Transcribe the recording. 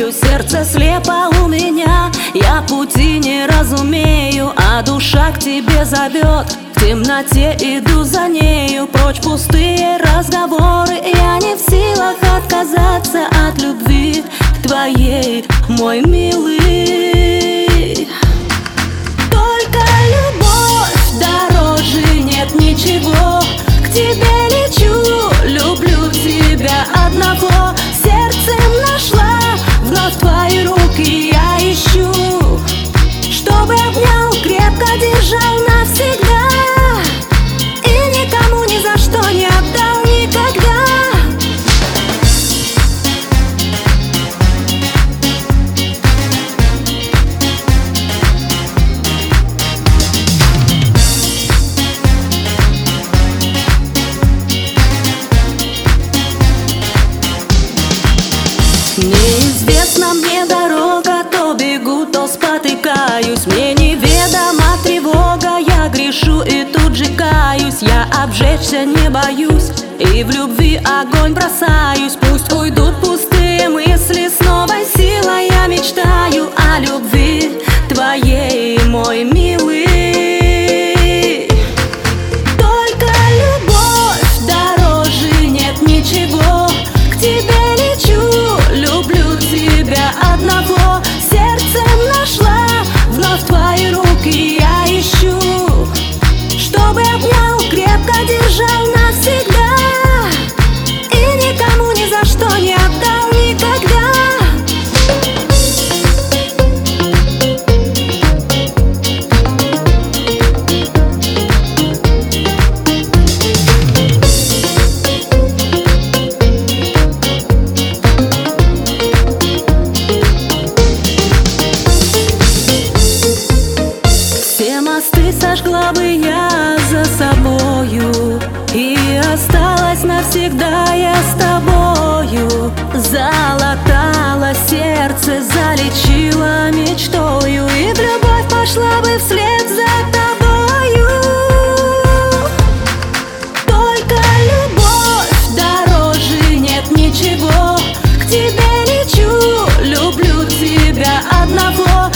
жалею, сердце слепо у меня. Я пути не разумею, а душа к тебе зовет. В темноте иду за нею, прочь пустые разговоры. Я не в силах отказаться от любви твоей, мой милый. Только любовь дороже, нет ничего. К тебе лечу, люблю тебя одного. Сердцем нашла вновь твои руки я ищу, чтобы обнял, крепко держал навсегда. И никому ни за что не отдал никогда. Неизвестна мне дорога, то бегу, то спотыкаюсь. Мне неведома тревога, я грешу и тут же каюсь. Я обжечься не боюсь и в любви огонь бросаюсь. Пусть уйдут пустые мысли, с новой силой я мечтаю о любви твоей, мой милый. Только любовь дороже, нет ничего. К тебе лечу, люблю тебя одного. Сердцем нашла вновь твои руки я ищу, чтобы обнял, крепко держал навсегда. И никому ни за что не отдал никогда. Все мосты сожгла бы я за собою, и осталась навсегда я с тобою. Залатала сердце, залечила мечтою, и в любовь пошла бы вслед за тобою. Только любовь дороже, нет ничего. К тебе лечу, люблю тебя одного.